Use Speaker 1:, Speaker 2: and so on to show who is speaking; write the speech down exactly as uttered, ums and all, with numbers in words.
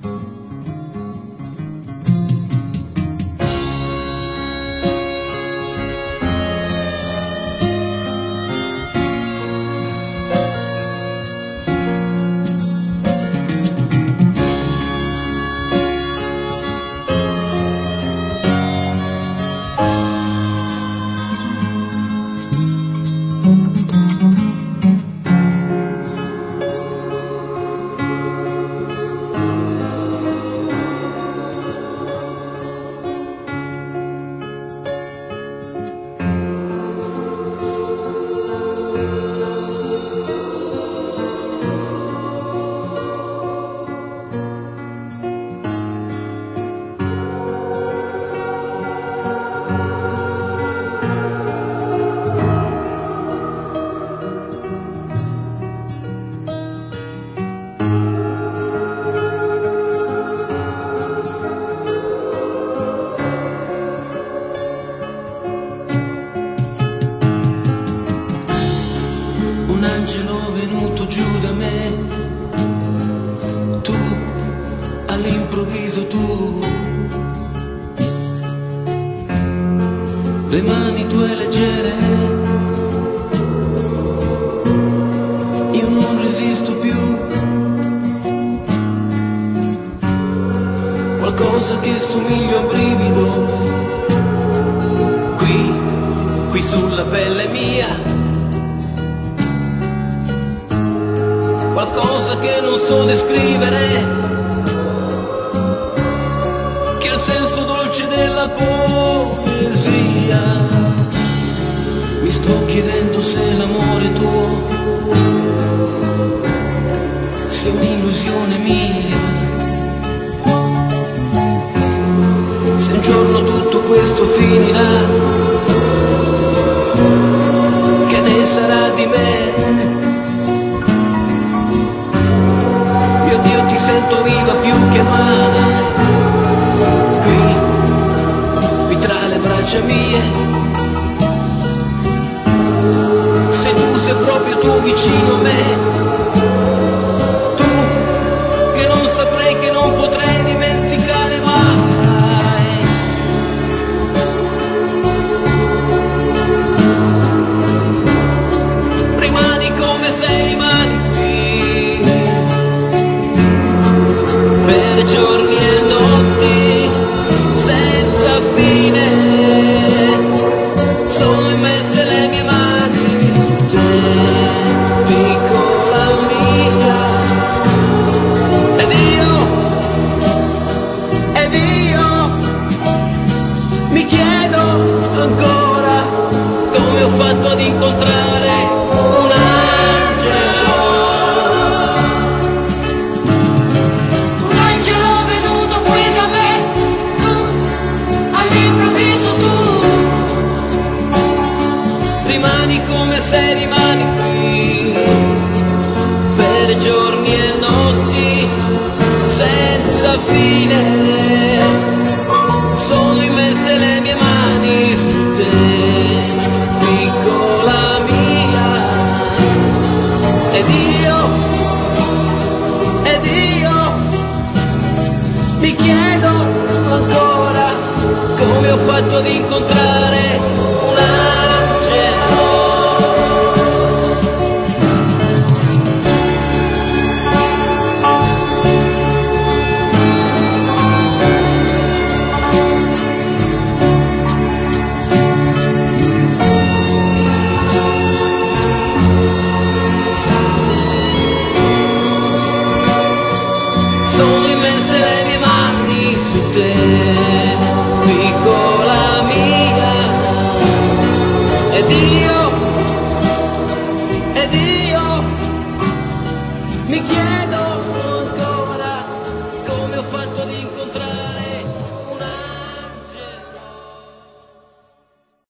Speaker 1: Un angelo venuto giù da me, tu, all'improvviso tu, le mani tue leggere, io non resisto più, qualcosa che somiglia a un brivido, qui, qui sulla pelle mia. Qualcosa che non so descrivere, che è il senso dolce della poesia. Mi sto chiedendo se l'amore tuo sia un'illusione mia, se un giorno tutto questo finirà, che ne sarà di me? Sento viva più che mai, qui, qui tra le braccia mie. Se tu sei proprio tu vicino a me, tu che non saprei, che non potrei dimenticare mai. Rimani come sei, rimani giorni e notti senza fine, sono immense le mie mani su te, piccola mia, ed io, ed io mi chiedo ancora come ho fatto ad incontrare un angelo. Rimani come sei, rimani qui per giorni e notti senza fine, sono immense le mie mani su te, piccola mia, ed io, ed io mi chiedo ancora come ho fatto ad incontrare un angelo. Sono immense le mie mani su te, piccola mia, ed io, ed io mi chiedo